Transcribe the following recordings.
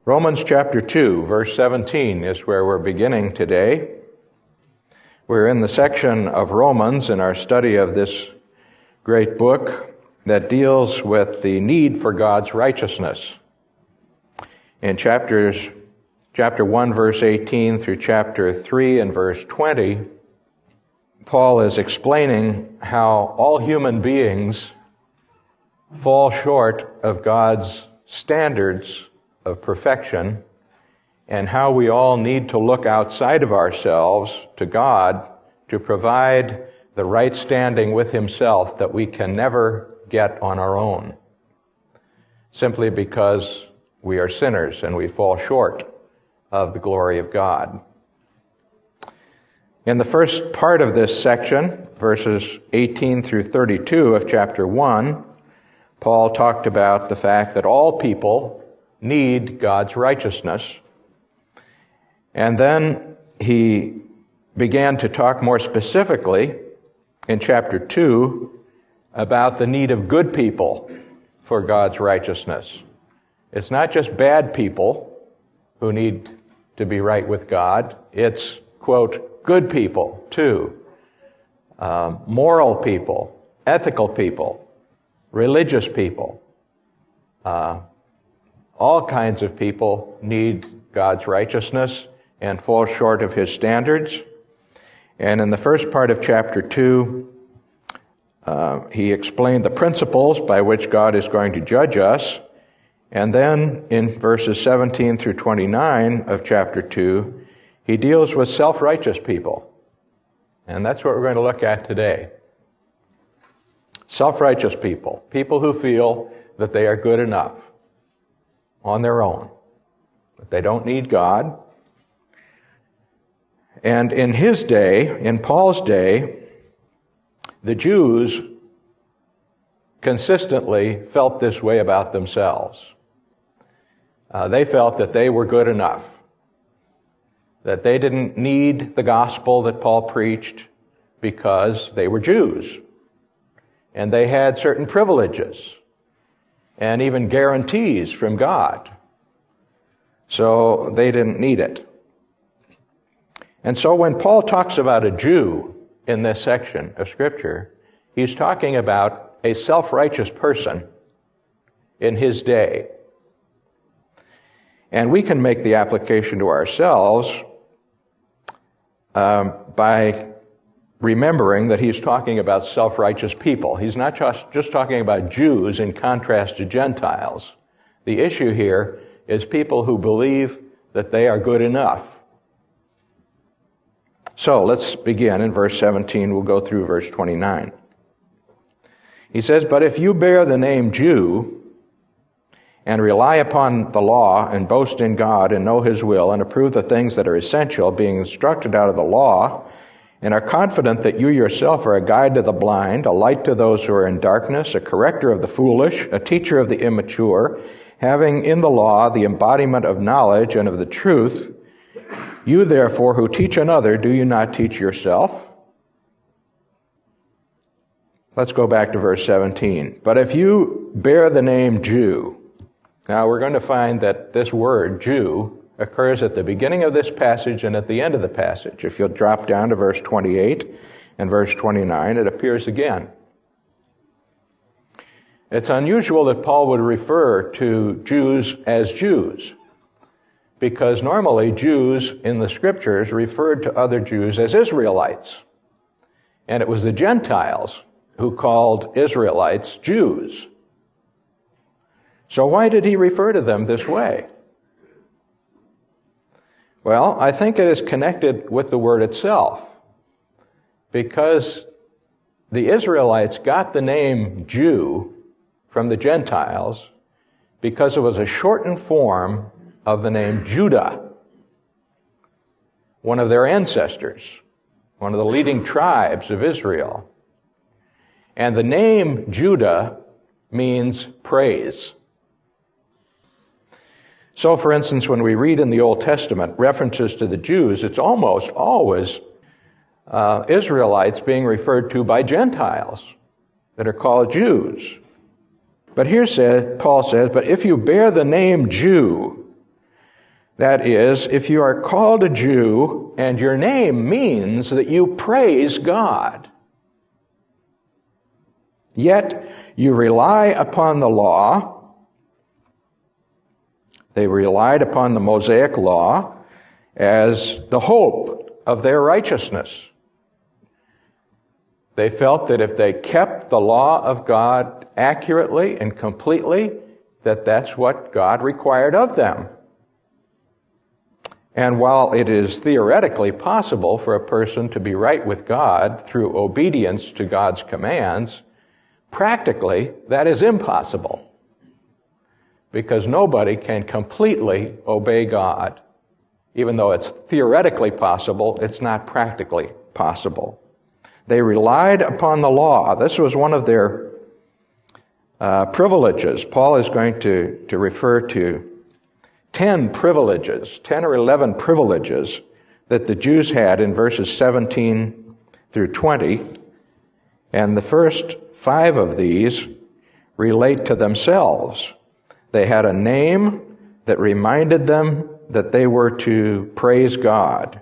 Romans chapter 2, verse 17 is where we're beginning today. We're in the section of Romans in our study of this great book that deals with the need for God's righteousness. In chapter 1, verse 18 through chapter 3 and verse 20, Paul is explaining how all human beings fall short of God's standards of perfection, and how we all need to look outside of ourselves to God to provide the right standing with Himself that we can never get on our own, simply because we are sinners and we fall short of the glory of God. In the first part of this section, verses 18 through 32 of chapter 1, Paul talked about the fact that all people need God's righteousness. And then he began to talk more specifically in chapter 2 about the need of good people for God's righteousness. It's not just bad people who need to be right with God. It's, quote, good people too. Moral people, ethical people, religious people. All kinds of people need God's righteousness and fall short of His standards. And in the first part of chapter 2, he explained the principles by which God is going to judge us. And then in verses 17 through 29 of chapter 2, he deals with self-righteous people. And that's what we're going to look at today. Self-righteous people, people who feel that they are good enough on their own, that they don't need God. And in his day, in Paul's day, the Jews consistently felt this way about themselves. They felt that they were good enough, that they didn't need the gospel that Paul preached because they were Jews, and they had certain privileges and even guarantees from God. So they didn't need it. And so when Paul talks about a Jew in this section of Scripture, he's talking about a self-righteous person in his day. And we can make the application to ourselves by remembering that he's talking about self-righteous people. He's not just talking about Jews in contrast to Gentiles. The issue here is people who believe that they are good enough. So let's begin in verse 17. We'll go through verse 29. He says, "But if you bear the name Jew and rely upon the law and boast in God and know His will and approve the things that are essential, being instructed out of the law, and are confident that you yourself are a guide to the blind, a light to those who are in darkness, a corrector of the foolish, a teacher of the immature, having in the law the embodiment of knowledge and of the truth, you therefore who teach another, do you not teach yourself?" Let's go back to verse 17. "But if you bear the name Jew," now we're going to find that this word, Jew, occurs at the beginning of this passage and at the end of the passage. If you'll drop down to verse 28 and verse 29, it appears again. It's unusual that Paul would refer to Jews as Jews, because normally Jews in the Scriptures referred to other Jews as Israelites. And it was the Gentiles who called Israelites Jews. So why did he refer to them this way? Well, I think it is connected with the word itself, because the Israelites got the name Jew from the Gentiles because it was a shortened form of the name Judah, one of their ancestors, one of the leading tribes of Israel. And the name Judah means praise. So, for instance, when we read in the Old Testament references to the Jews, it's almost always Israelites being referred to by Gentiles that are called Jews. But here Paul says, "But if you bear the name Jew That is, if you are called a Jew and your name means that you praise God, yet you rely upon the law, they relied upon the Mosaic law as the hope of their righteousness. They felt that if they kept the law of God accurately and completely, that that's what God required of them. And while it is theoretically possible for a person to be right with God through obedience to God's commands, practically that is impossible, because nobody can completely obey God. Even though it's theoretically possible, it's not practically possible. They relied upon the law. This was one of their privileges. Paul is going to refer to 10 or 11 privileges that the Jews had in verses 17 through 20. And the first 5 of these relate to themselves. They had a name that reminded them that they were to praise God.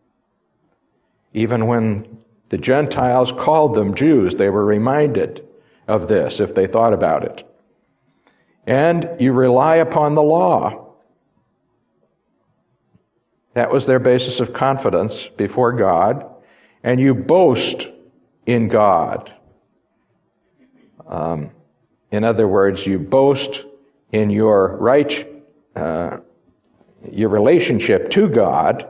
Even when the Gentiles called them Jews, they were reminded of this if they thought about it. And you rely upon the law. That was their basis of confidence before God. And you boast in God. In other words, you boast in your relationship to God.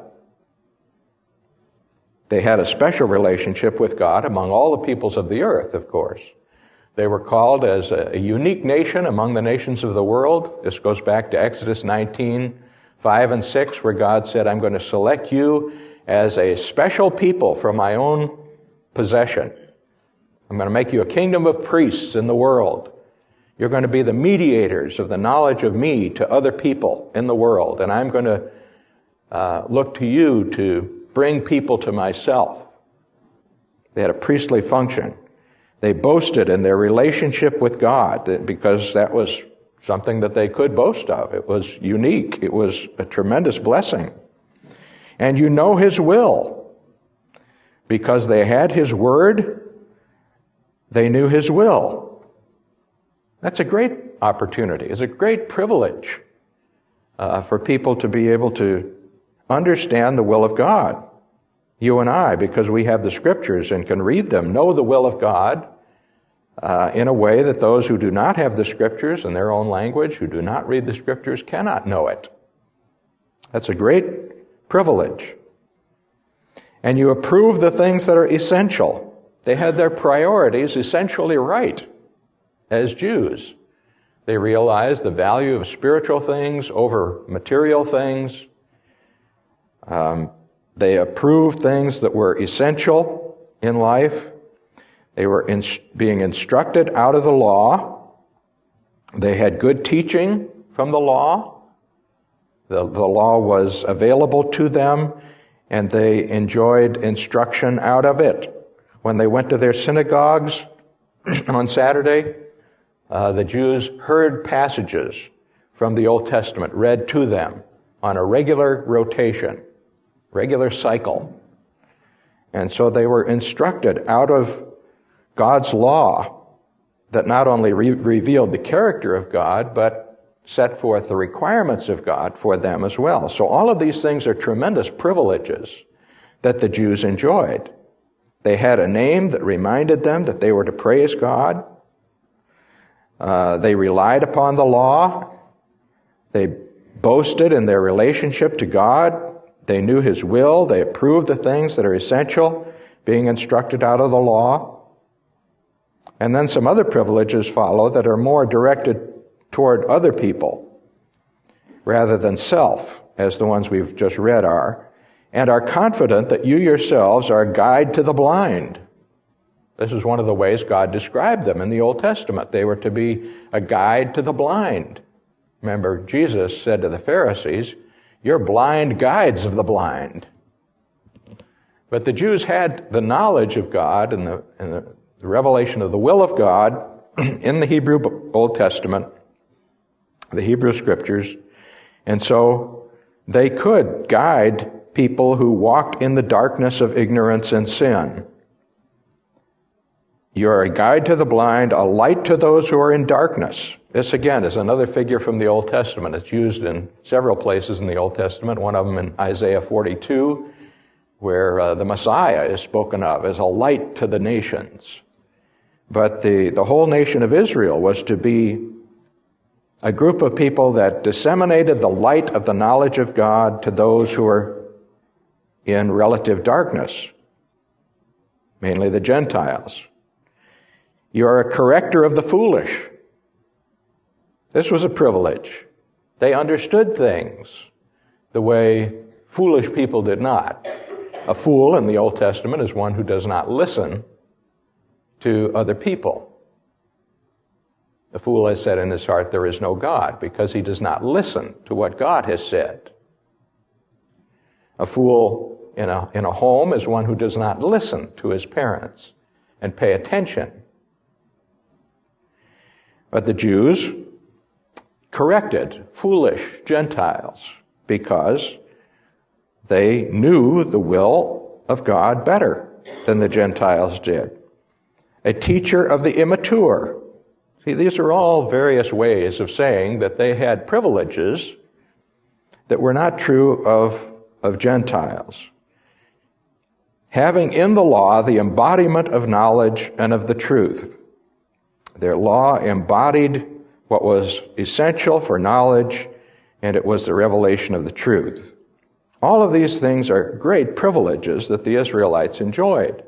They had a special relationship with God among all the peoples of the earth, of course. They were called as a unique nation among the nations of the world. This goes back to Exodus 19, 5 and 6, where God said, I'm going to select you as a special people for my own possession. I'm going to make you a kingdom of priests in the world. You're going to be the mediators of the knowledge of me to other people in the world, and I'm going to look to you to bring people to myself. They had a priestly function. They boasted in their relationship with God because that was something that they could boast of. It was unique. It was a tremendous blessing. And you know His will. Because they had His word, they knew His will. That's a great opportunity. It's a great privilege for people to be able to understand the will of God. You and I, because we have the Scriptures and can read them, know the will of God in a way that those who do not have the Scriptures in their own language, who do not read the Scriptures, cannot know it. That's a great privilege. And you approve the things that are essential. They had their priorities essentially right as Jews. They realized the value of spiritual things over material things. They approved things that were essential in life. They were being instructed out of the law. They had good teaching from the law. The law was available to them, and they enjoyed instruction out of it. When they went to their synagogues on Saturday, the Jews heard passages from the Old Testament read to them on a regular rotation, regular cycle. And so they were instructed out of God's law that not only revealed the character of God, but set forth the requirements of God for them as well. So all of these things are tremendous privileges that the Jews enjoyed. They had a name that reminded them that they were to praise God. They relied upon the law. They boasted in their relationship to God. They knew His will. They approved the things that are essential, being instructed out of the law. And then some other privileges follow that are more directed toward other people rather than self, as the ones we've just read are, and are confident that you yourselves are a guide to the blind. This is one of the ways God described them in the Old Testament. They were to be a guide to the blind. Remember, Jesus said to the Pharisees, "You're blind guides of the blind." But the Jews had the knowledge of God and the revelation of the will of God in the Hebrew Old Testament, the Hebrew Scriptures, and so they could guide people who walked in the darkness of ignorance and sin. You are a guide to the blind, a light to those who are in darkness. This, again, is another figure from the Old Testament. It's used in several places in the Old Testament, one of them in Isaiah 42, where the Messiah is spoken of as a light to the nations. But the whole nation of Israel was to be a group of people that disseminated the light of the knowledge of God to those who are in relative darkness, mainly the Gentiles. You are a corrector of the foolish. This was a privilege. They understood things the way foolish people did not. A fool in the Old Testament is one who does not listen to other people. The fool has said in his heart, there is no God, because he does not listen to what God has said. A fool in a home is one who does not listen to his parents and pay attention. But the Jews corrected foolish Gentiles because they knew the will of God better than the Gentiles did. A teacher of the immature. See, these are all various ways of saying that they had privileges that were not true of Gentiles. Having in the law the embodiment of knowledge and of the truth. Their law embodied what was essential for knowledge, and it was the revelation of the truth. All of these things are great privileges that the Israelites enjoyed,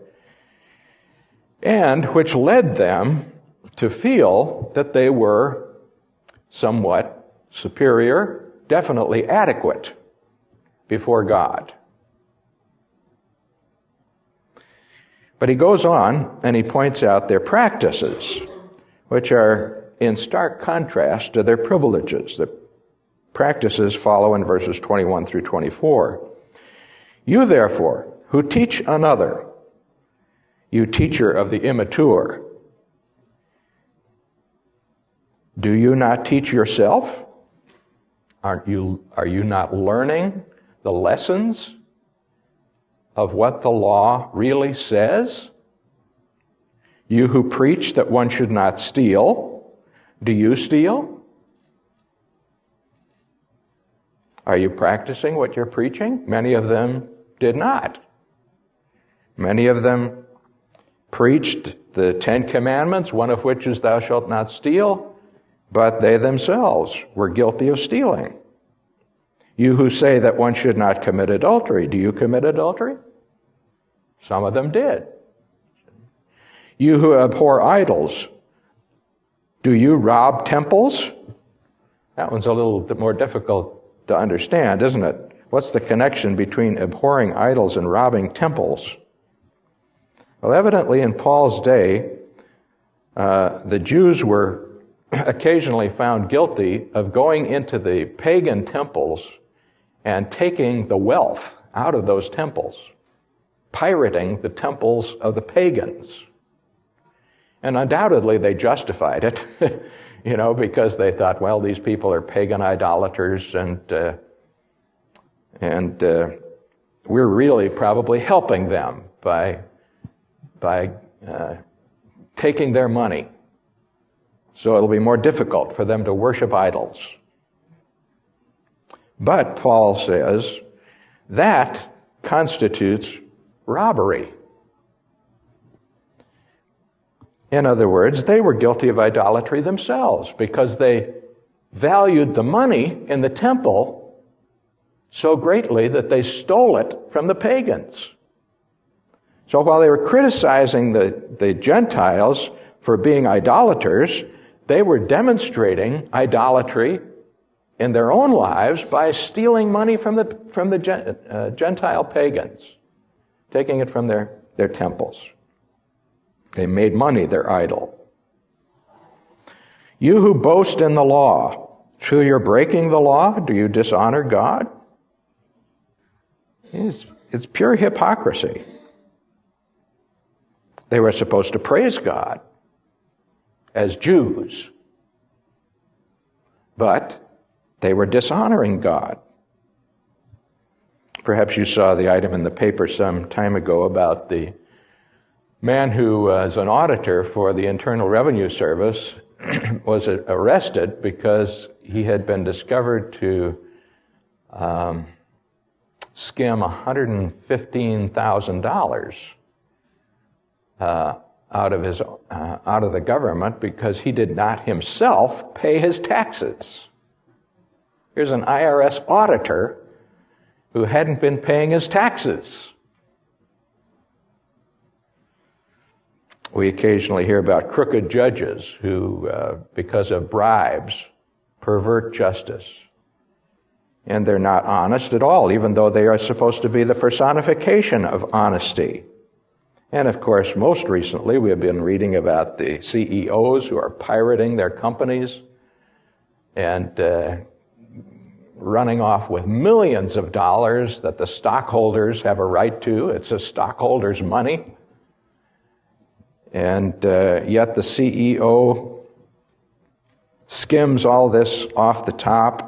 and which led them to feel that they were somewhat superior, definitely adequate before God. But he goes on and he points out their practices, which are in stark contrast to their privileges. The practices follow in verses 21 through 24. You therefore, who teach another, you teacher of the immature, do you not teach yourself? Are you not learning the lessons of what the law really says? You who preach that one should not steal, do you steal? Are you practicing what you're preaching? Many of them did not. Many of them preached the 10 Commandments, one of which is thou shalt not steal, but they themselves were guilty of stealing. You who say that one should not commit adultery, do you commit adultery? Some of them did. You who abhor idols, do you rob temples? That one's a little bit more difficult to understand, isn't it? What's the connection between abhorring idols and robbing temples? Well, evidently in Paul's day, the Jews were occasionally found guilty of going into the pagan temples and taking the wealth out of those temples, pirating the temples of the pagans. And undoubtedly they justified it, because they thought, well, these people are pagan idolaters and we're really probably helping them by taking their money. So it'll be more difficult for them to worship idols. But Paul says that constitutes robbery. In other words, they were guilty of idolatry themselves because they valued the money in the temple so greatly that they stole it from the pagans. So while they were criticizing the Gentiles for being idolaters, they were demonstrating idolatry in their own lives by stealing money from the Gentile pagans, taking it from their temples. They made money their idol. You who boast in the law, through your breaking the law, do you dishonor God? It's pure hypocrisy. They were supposed to praise God as Jews, but they were dishonoring God. Perhaps you saw the item in the paper some time ago about the man who was an auditor for the Internal Revenue Service was arrested because he had been discovered to skim $115,000 out of the government because he did not himself pay his taxes. Here's an IRS auditor who hadn't been paying his taxes. We occasionally hear about crooked judges who, because of bribes, pervert justice. And they're not honest at all, even though they are supposed to be the personification of honesty. And of course, most recently, we have been reading about the CEOs who are pirating their companies and running off with millions of dollars that the stockholders have a right to. It's the stockholders' money. And yet the CEO skims all this off the top,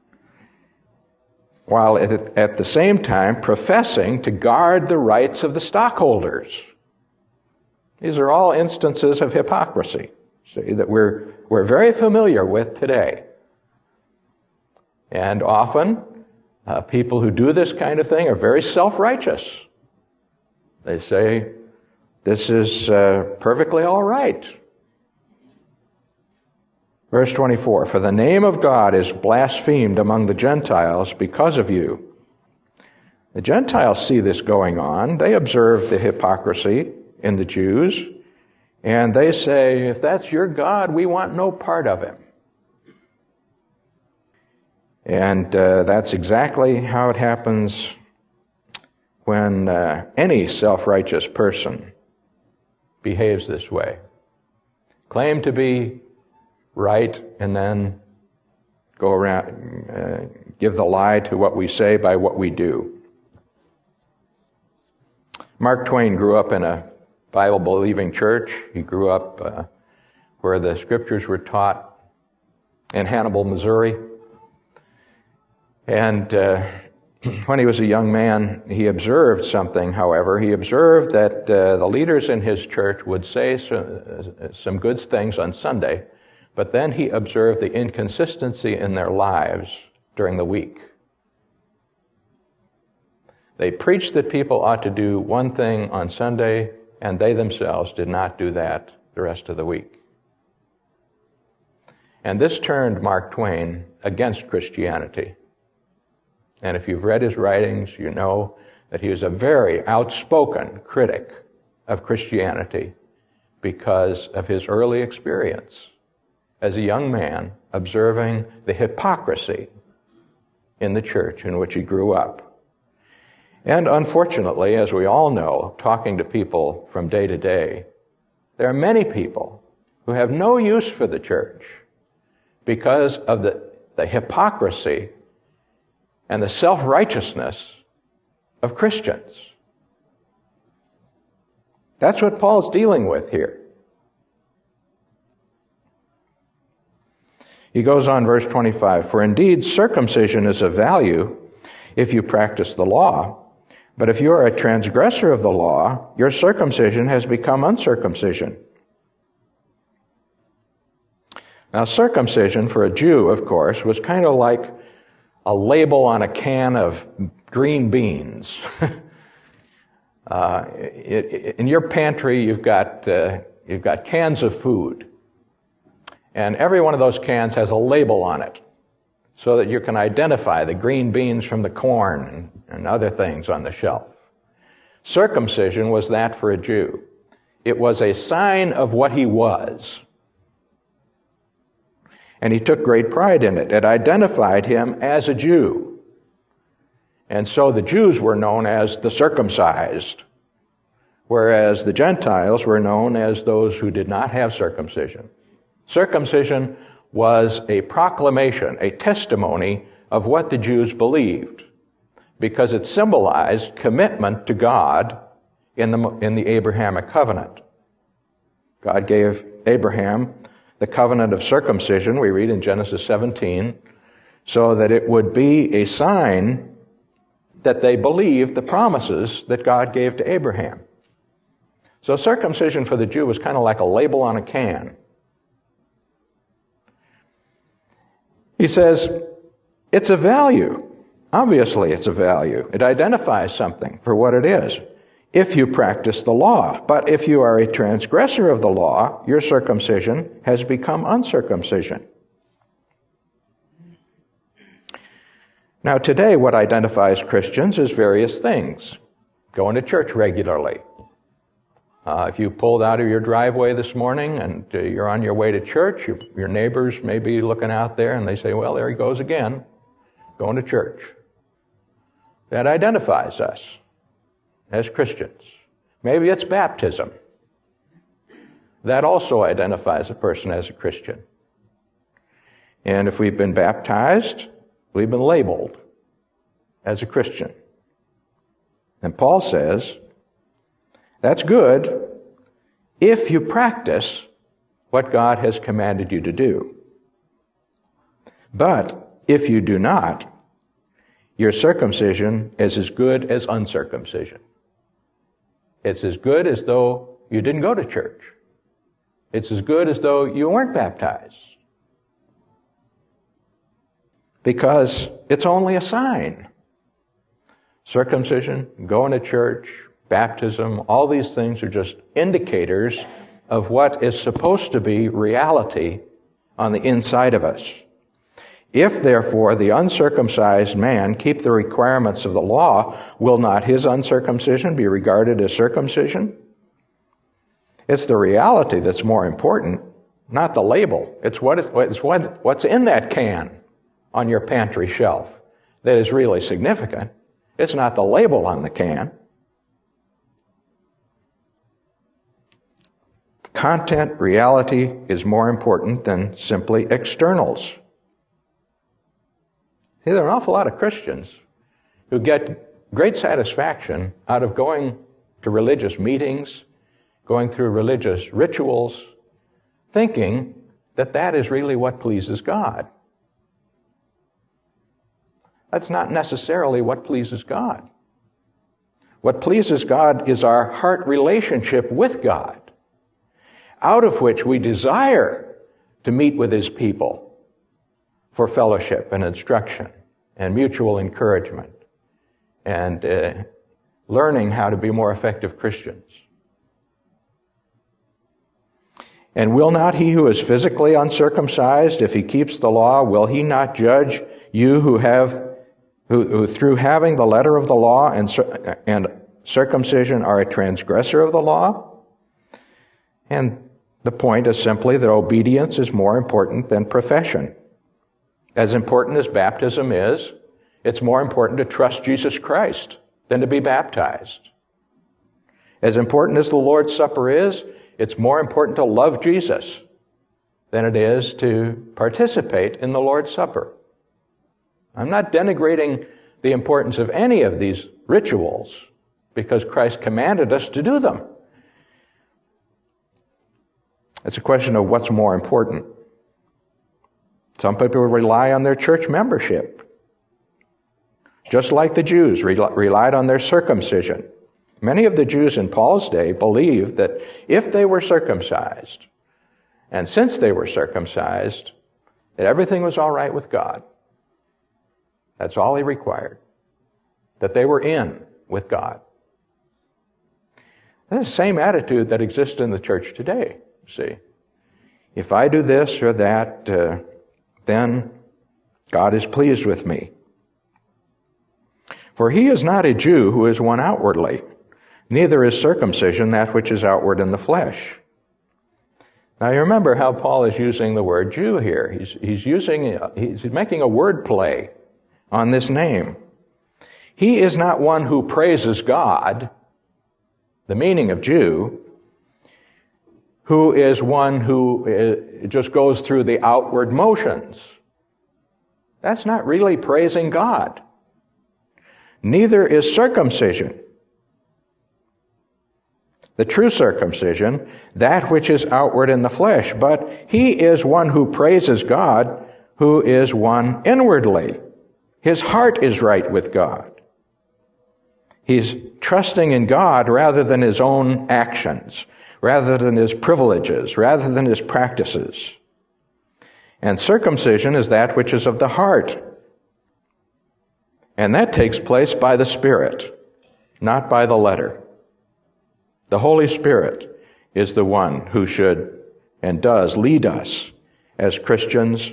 while at the same time professing to guard the rights of the stockholders. These are all instances of hypocrisy, see, that we're very familiar with today. And often, people who do this kind of thing are very self-righteous. They say, this is perfectly all right. Verse 24, for the name of God is blasphemed among the Gentiles because of you. The Gentiles see this going on. They observe the hypocrisy in the Jews, and they say, if that's your God, we want no part of him. And that's exactly how it happens when any self-righteous person behaves this way. Claim to be right and then go around, give the lie to what we say by what we do. Mark Twain grew up in a Bible-believing church. He grew up where the scriptures were taught in Hannibal, Missouri. And when he was a young man, he observed something, however. He observed that the leaders in his church would say some good things on Sunday, but then he observed the inconsistency in their lives during the week. They preached that people ought to do one thing on Sunday, and they themselves did not do that the rest of the week. And this turned Mark Twain against Christianity. And if you've read his writings, you know that he was a very outspoken critic of Christianity because of his early experience as a young man observing the hypocrisy in the church in which he grew up. And unfortunately, as we all know, talking to people from day to day, there are many people who have no use for the church because of the hypocrisy and the self-righteousness of Christians. That's what Paul's dealing with here. He goes on, verse 25, for indeed circumcision is of value if you practice the law, but if you are a transgressor of the law, your circumcision has become uncircumcision. Now, circumcision for a Jew, of course, was kind of like a label on a can of green beans. In your pantry, you've got cans of food. And every one of those cans has a label on it so that you can identify the green beans from the corn and other things on the shelf. Circumcision was that for a Jew. It was a sign of what he was. And he took great pride in it. It identified him as a Jew. And so the Jews were known as the circumcised, whereas the Gentiles were known as those who did not have circumcision. Circumcision was a proclamation, a testimony of what the Jews believed, because it symbolized commitment to God in the Abrahamic covenant. God gave Abraham the covenant of circumcision, we read in Genesis 17, so that it would be a sign that they believed the promises that God gave to Abraham. So circumcision for the Jew was kind of like a label on a can. He says, it's a value. Obviously, it's a value. It identifies something for what it is, if you practice the law. But if you are a transgressor of the law, your circumcision has become uncircumcision. Now, today, what identifies Christians is various things. Going to church regularly. If you pulled out of your driveway this morning and you're on your way to church, your neighbors may be looking out there and they say, well, there he goes again, going to church. That identifies us as Christians. Maybe it's baptism. That also identifies a person as a Christian. And if we've been baptized, we've been labeled as a Christian. And Paul says, that's good if you practice what God has commanded you to do. But if you do not, your circumcision is as good as uncircumcision. It's as good as though you didn't go to church. It's as good as though you weren't baptized. Because it's only a sign. Circumcision, going to church, baptism, all these things are just indicators of what is supposed to be reality on the inside of us. If, therefore, the uncircumcised man keep the requirements of the law, will not his uncircumcision be regarded as circumcision? It's the reality that's more important, not the label. It's what's in that can on your pantry shelf that is really significant. It's not the label on the can. Content, reality is more important than simply externals. See, there are an awful lot of Christians who get great satisfaction out of going to religious meetings, going through religious rituals, thinking that that is really what pleases God. That's not necessarily what pleases God. What pleases God is our heart relationship with God, out of which we desire to meet with His people for fellowship and instruction and mutual encouragement and learning how to be more effective Christians. And will not he who is physically uncircumcised, if he keeps the law, will he not judge you who through having the letter of the law and circumcision are a transgressor of the law? And the point is simply that obedience is more important than profession. As important as baptism is, it's more important to trust Jesus Christ than to be baptized. As important as the Lord's Supper is, it's more important to love Jesus than it is to participate in the Lord's Supper. I'm not denigrating the importance of any of these rituals because Christ commanded us to do them. It's a question of what's more important. Some people rely on their church membership, just like the Jews relied on their circumcision. Many of the Jews in Paul's day believed that if they were circumcised, and since they were circumcised, that everything was all right with God. That's all He required, that they were in with God. That's the same attitude that exists in the church today, see. If I do this or that, then God is pleased with me. For he is not a Jew who is one outwardly, neither is circumcision that which is outward in the flesh. Now you remember how Paul is using the word Jew here. He's making a word play on this name. He is not one who praises God, the meaning of Jew, who is one who just goes through the outward motions. That's not really praising God. Neither is circumcision. The true circumcision, that which is outward in the flesh, but he is one who praises God, who is one inwardly. His heart is right with God. He's trusting in God rather than his own actions, rather than his privileges, rather than his practices. And circumcision is that which is of the heart. And that takes place by the Spirit, not by the letter. The Holy Spirit is the one who should and does lead us as Christians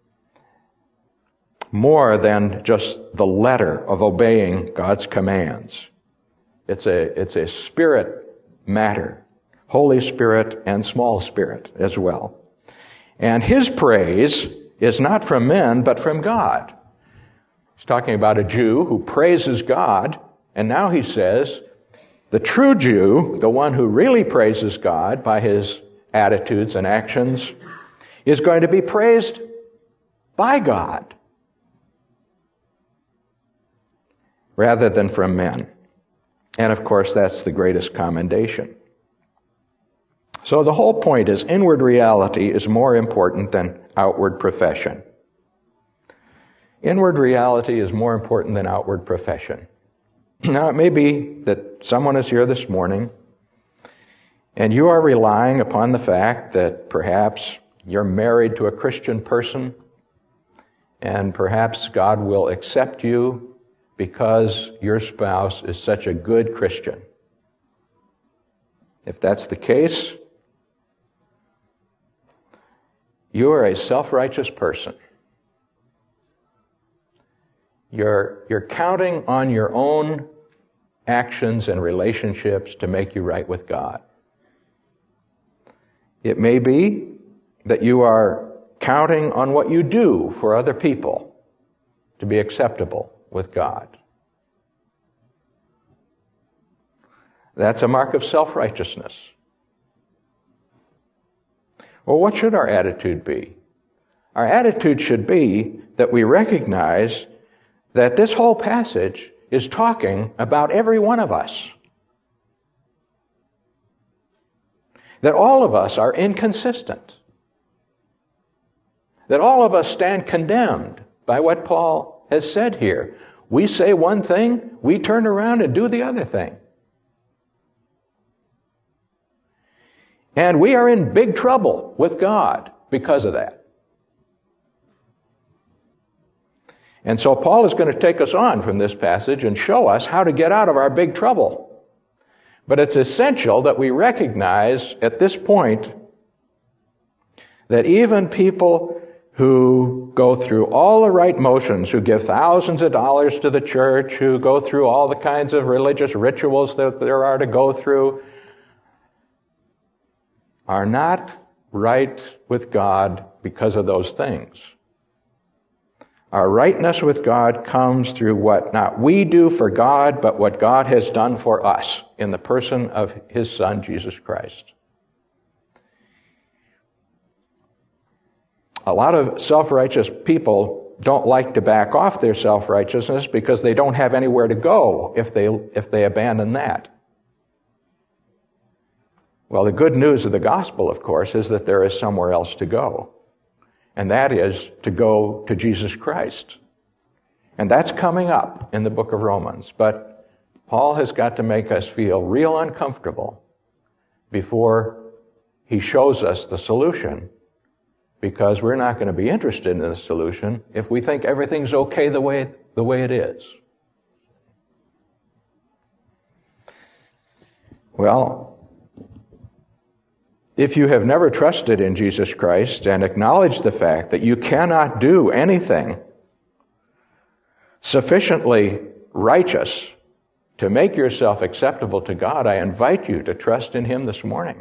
more than just the letter of obeying God's commands. It's a spirit matter, Holy Spirit and small spirit as well. And his praise is not from men, but from God. He's talking about a Jew who praises God, and now he says, the true Jew, the one who really praises God by his attitudes and actions, is going to be praised by God rather than from men. And of course, that's the greatest commendation. So the whole point is inward reality is more important than outward profession. Inward reality is more important than outward profession. Now, it may be that someone is here this morning and you are relying upon the fact that perhaps you're married to a Christian person and perhaps God will accept you because your spouse is such a good Christian. If that's the case, you are a self-righteous person. You're counting on your own actions and relationships to make you right with God. It may be that you are counting on what you do for other people to be acceptable with God. That's a mark of self-righteousness. Well, what should our attitude be? Our attitude should be that we recognize that this whole passage is talking about every one of us. That all of us are inconsistent. That all of us stand condemned by what Paul has said here. We say one thing, we turn around and do the other thing. And we are in big trouble with God because of that. And so Paul is going to take us on from this passage and show us how to get out of our big trouble. But it's essential that we recognize at this point that even people who go through all the right motions, who give thousands of dollars to the church, who go through all the kinds of religious rituals that there are to go through, are not right with God because of those things. Our rightness with God comes through what not we do for God, but what God has done for us in the person of His Son, Jesus Christ. A lot of self-righteous people don't like to back off their self-righteousness because they don't have anywhere to go if they abandon that. Well, the good news of the gospel, of course, is that there is somewhere else to go. And that is to go to Jesus Christ. And that's coming up in the book of Romans. But Paul has got to make us feel real uncomfortable before he shows us the solution, because we're not going to be interested in the solution if we think everything's okay the way it is. Well, if you have never trusted in Jesus Christ and acknowledged the fact that you cannot do anything sufficiently righteous to make yourself acceptable to God, I invite you to trust in Him this morning.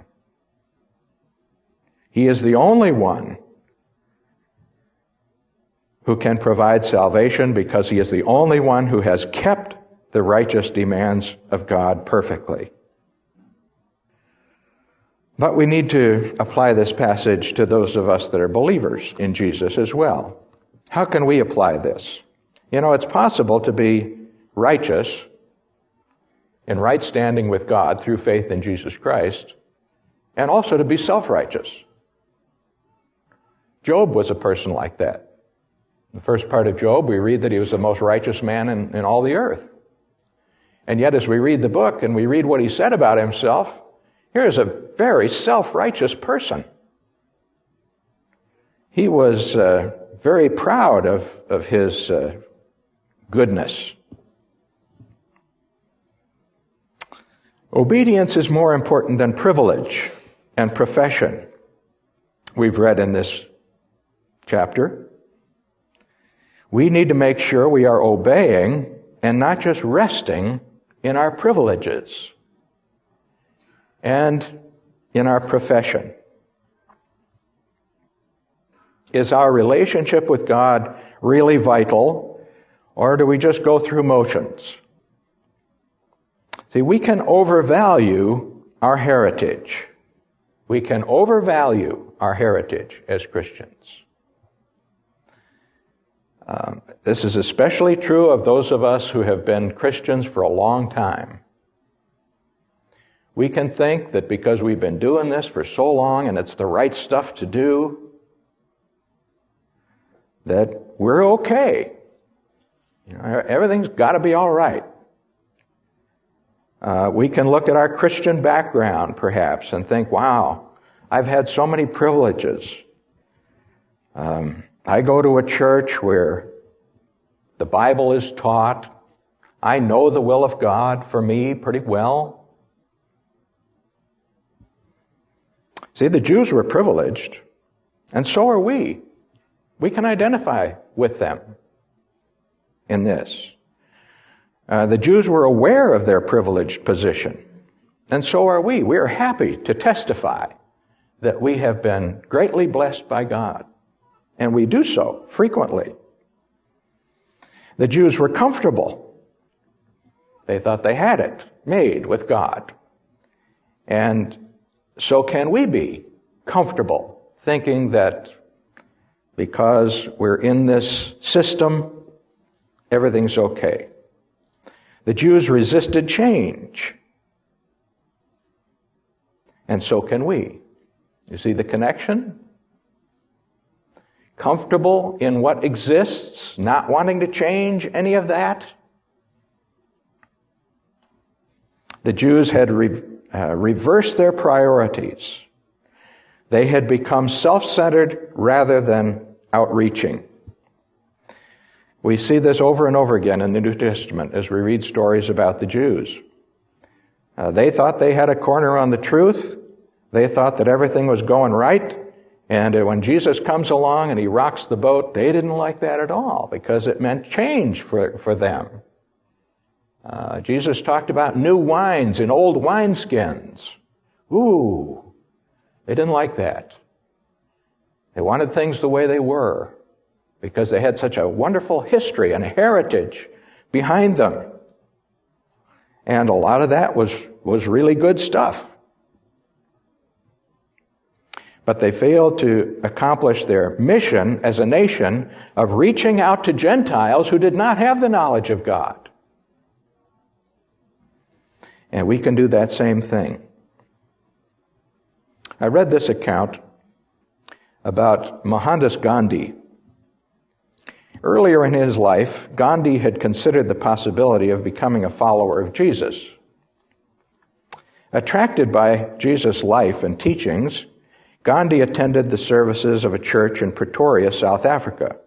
He is the only one who can provide salvation because He is the only one who has kept the righteous demands of God perfectly. But we need to apply this passage to those of us that are believers in Jesus as well. How can we apply this? You know, it's possible to be righteous in right standing with God through faith in Jesus Christ, and also to be self-righteous. Job was a person like that. In the first part of Job, we read that he was the most righteous man in all the earth. And yet as we read the book and we read what he said about himself, here's a very self-righteous person. He was very proud of his goodness. Obedience is more important than privilege and profession, we've read in this chapter. We need to make sure we are obeying and not just resting in our privileges and in our profession. Is our relationship with God really vital, or do we just go through motions? See, we can overvalue our heritage. We can overvalue our heritage as Christians. This is especially true of those of us who have been Christians for a long time. We can think that because we've been doing this for so long and it's the right stuff to do, that we're okay. Everything's got to be all right. We can look at our Christian background, perhaps, and think, wow, I've had so many privileges. I go to a church where the Bible is taught. I know the will of God for me pretty well. See, the Jews were privileged, and so are we. We can identify with them in this. The Jews were aware of their privileged position, and so are we. We are happy to testify that we have been greatly blessed by God, and we do so frequently. The Jews were comfortable. They thought they had it made with God. And so can we be comfortable, thinking that because we're in this system, everything's okay. The Jews resisted change. And so can we. You see the connection? Comfortable in what exists, not wanting to change any of that. The Jews had reversed their priorities. They had become self-centered rather than outreaching. We see this over and over again in the New Testament as we read stories about the Jews. They thought they had a corner on the truth. They thought that everything was going right. And when Jesus comes along and he rocks the boat, they didn't like that at all because it meant change for them. Jesus talked about new wines in old wineskins. Ooh, they didn't like that. They wanted things the way they were because they had such a wonderful history and heritage behind them. And a lot of that was really good stuff. But they failed to accomplish their mission as a nation of reaching out to Gentiles who did not have the knowledge of God. And we can do that same thing. I read this account about Mohandas Gandhi. Earlier in his life, Gandhi had considered the possibility of becoming a follower of Jesus. Attracted by Jesus' life and teachings, Gandhi attended the services of a church in Pretoria, South Africa.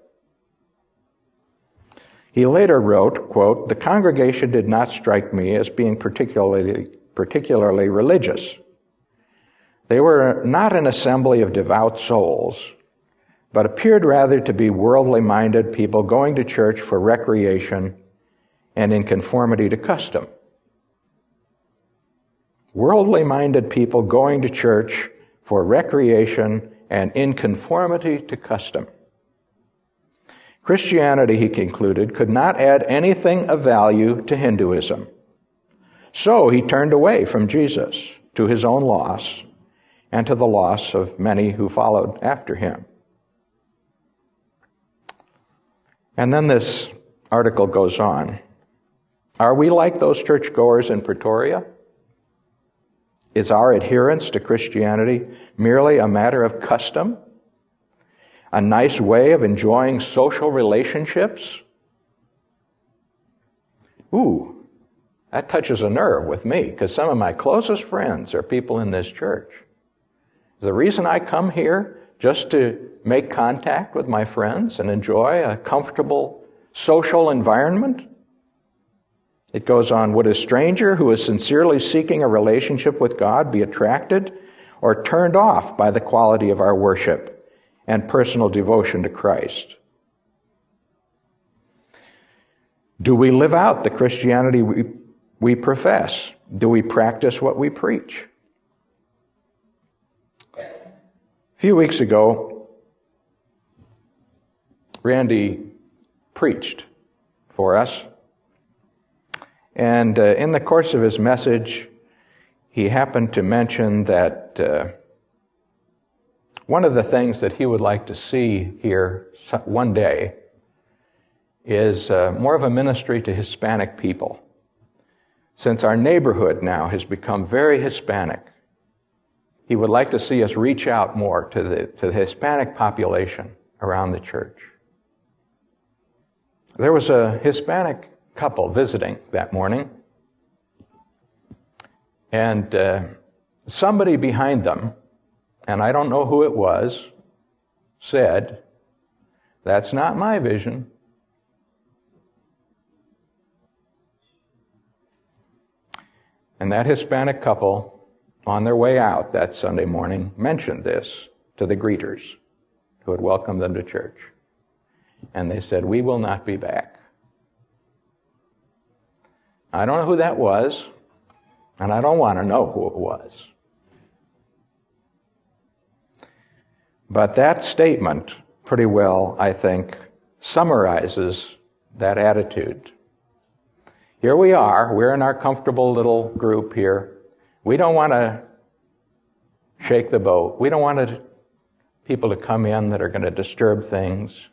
He later wrote, quote, "The congregation did not strike me as being particularly religious. They were not an assembly of devout souls, but appeared rather to be worldly-minded people going to church for recreation and in conformity to custom." Worldly-minded people going to church for recreation and in conformity to custom. Christianity, he concluded, could not add anything of value to Hinduism. So he turned away from Jesus, to his own loss and to the loss of many who followed after him. And then this article goes on. Are we like those churchgoers in Pretoria? Is our adherence to Christianity merely a matter of custom? A nice way of enjoying social relationships? Ooh, That touches a nerve with me because some of my closest friends are people in this church. The reason I come here just to make contact with my friends and enjoy a comfortable social environment? It goes on, would a stranger who is sincerely seeking a relationship with God be attracted or turned off by the quality of our worship and personal devotion to Christ? Do we live out the Christianity we profess? Do we practice what we preach? A few weeks ago, Randy preached for us. And in the course of his message, he happened to mention that one of the things that he would like to see here one day is more of a ministry to Hispanic people. Since our neighborhood now has become very Hispanic, he would like to see us reach out more to the Hispanic population around the church. There was a Hispanic couple visiting that morning, and somebody behind them, and I don't know who it was, said, "That's not my vision." And that Hispanic couple, on their way out that Sunday morning, mentioned this to the greeters who had welcomed them to church. And they said, "We will not be back." I don't know who that was, and I don't want to know who it was. But that statement pretty well, I think, summarizes that attitude. Here we are, we're in our comfortable little group here. We don't want to shake the boat. We don't want people to come in that are going to disturb things.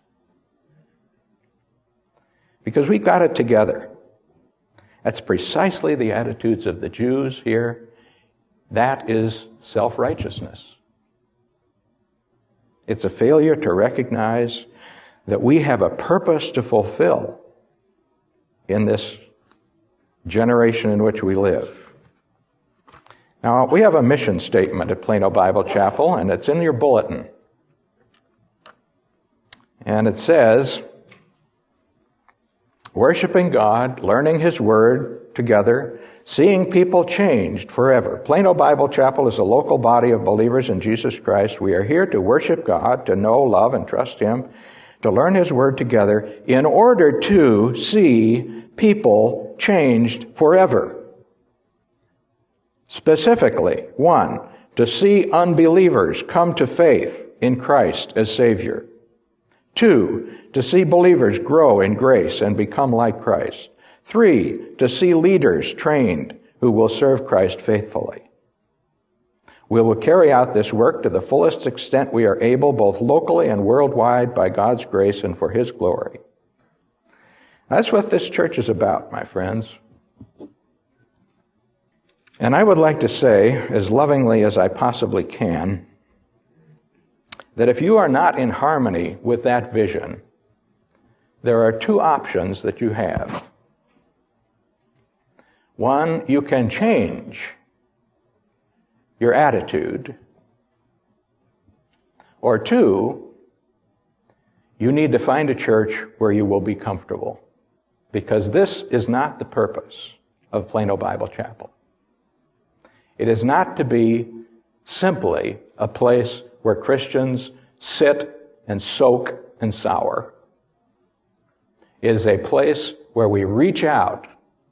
Because we got it together. That's precisely the attitudes of the Jews here. That is self-righteousness. It's a failure to recognize that we have a purpose to fulfill in this generation in which we live. Now, we have a mission statement at Plano Bible Chapel, and it's in your bulletin. And it says, worshiping God, learning His Word together, seeing people changed forever. Plano Bible Chapel is a local body of believers in Jesus Christ. We are here to worship God, to know, love, and trust Him, to learn His Word together in order to see people changed forever. Specifically, 1, to see unbelievers come to faith in Christ as Savior. 2, to see believers grow in grace and become like Christ. 3, to see leaders trained who will serve Christ faithfully. We will carry out this work to the fullest extent we are able, both locally and worldwide, by God's grace and for His glory. That's what this church is about, my friends. And I would like to say, as lovingly as I possibly can, that if you are not in harmony with that vision, there are 2 options that you have. 1, you can change your attitude. Or 2, you need to find a church where you will be comfortable. Because this is not the purpose of Plano Bible Chapel. It is not to be simply a place where Christians sit and soak and sour. It is a place where we reach out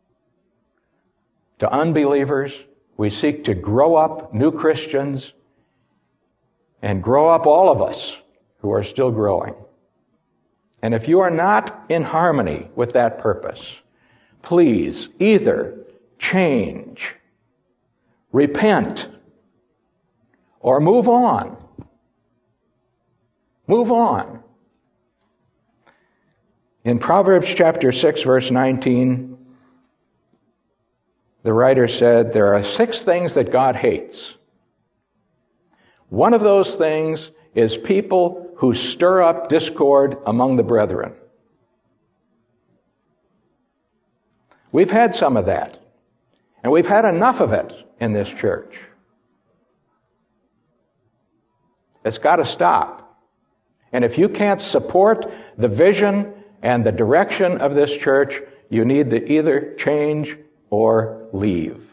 to unbelievers. We seek to grow up new Christians and grow up all of us who are still growing. And if you are not in harmony with that purpose, please either change, repent, or move on. Move on. In Proverbs chapter 6, verse 19, the writer said, there are 6 things that God hates. One of those things is people who stir up discord among the brethren. We've had some of that And we've had enough of it in this church. It's got to stop. And if you can't support the vision and the direction of this church, you need to either change or leave.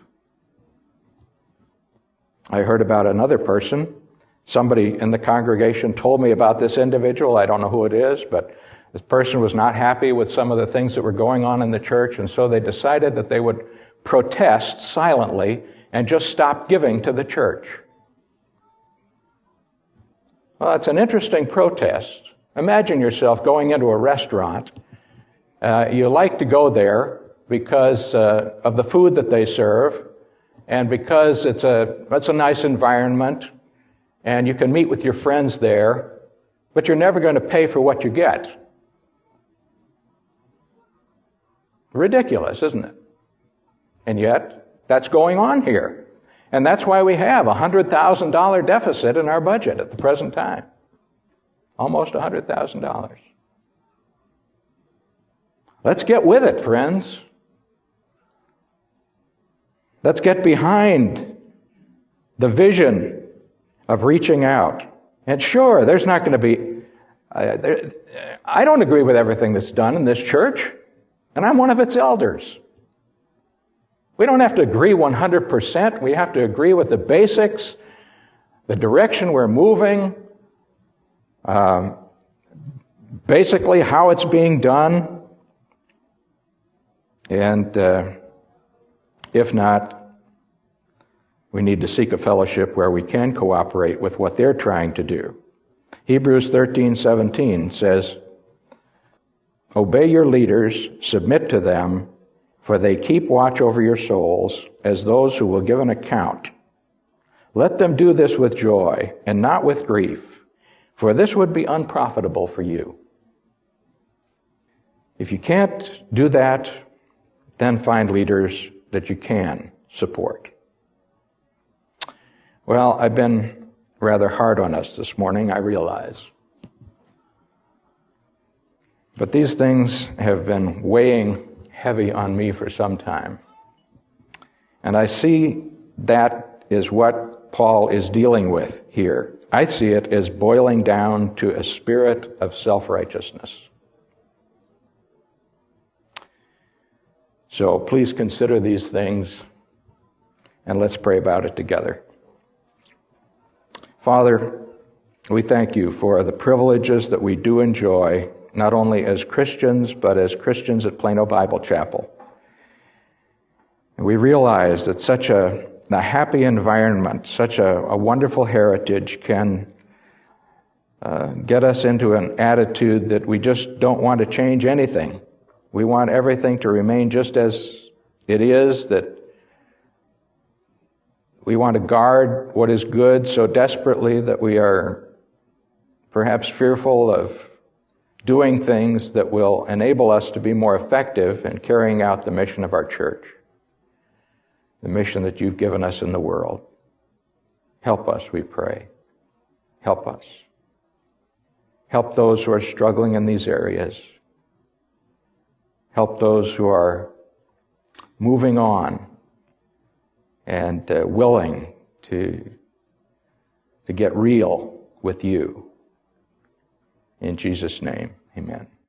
I heard about another person. Somebody in the congregation told me about this individual. I don't know who it is, but this person was not happy with some of the things that were going on in the church, and so they decided that they would protest silently and just stop giving to the church. Well, it's an interesting protest. Imagine yourself going into a restaurant. You like to go there because of the food that they serve, and because it's a nice environment, and you can meet with your friends there, but you're never going to pay for what you get. Ridiculous, isn't it? And yet, that's going on here. And that's why we have a $100,000 deficit in our budget at the present time. Almost $100,000. Let's get with it, friends. Let's get behind the vision of reaching out. And sure, there's not going to be... I don't agree with everything that's done in this church, and I'm one of its elders. We don't have to agree 100%. We have to agree with the basics, the direction we're moving, basically how it's being done. And if not, we need to seek a fellowship where we can cooperate with what they're trying to do. Hebrews 13:17 says, "Obey your leaders, submit to them, for they keep watch over your souls as those who will give an account. Let them do this with joy and not with grief, for this would be unprofitable for you." If you can't do that, then find leaders that you can support. Well, I've been rather hard on us this morning, I realize. But these things have been weighing heavy on me for some time. And I see that is what Paul is dealing with here. I see it as boiling down to a spirit of self-righteousness. So please consider these things, and let's pray about it together. Father, we thank you for the privileges that we do enjoy, not only as Christians, but as Christians at Plano Bible Chapel. And we realize that such a happy environment, such a wonderful heritage can get us into an attitude that we just don't want to change anything. We want everything to remain just as it is, that we want to guard what is good so desperately that we are perhaps fearful of doing things that will enable us to be more effective in carrying out the mission of our church, the mission that you've given us in the world. Help us, we pray. Help us. Help those who are struggling in these areas. Help those who are moving on and willing to get real with you. In Jesus' name, amen.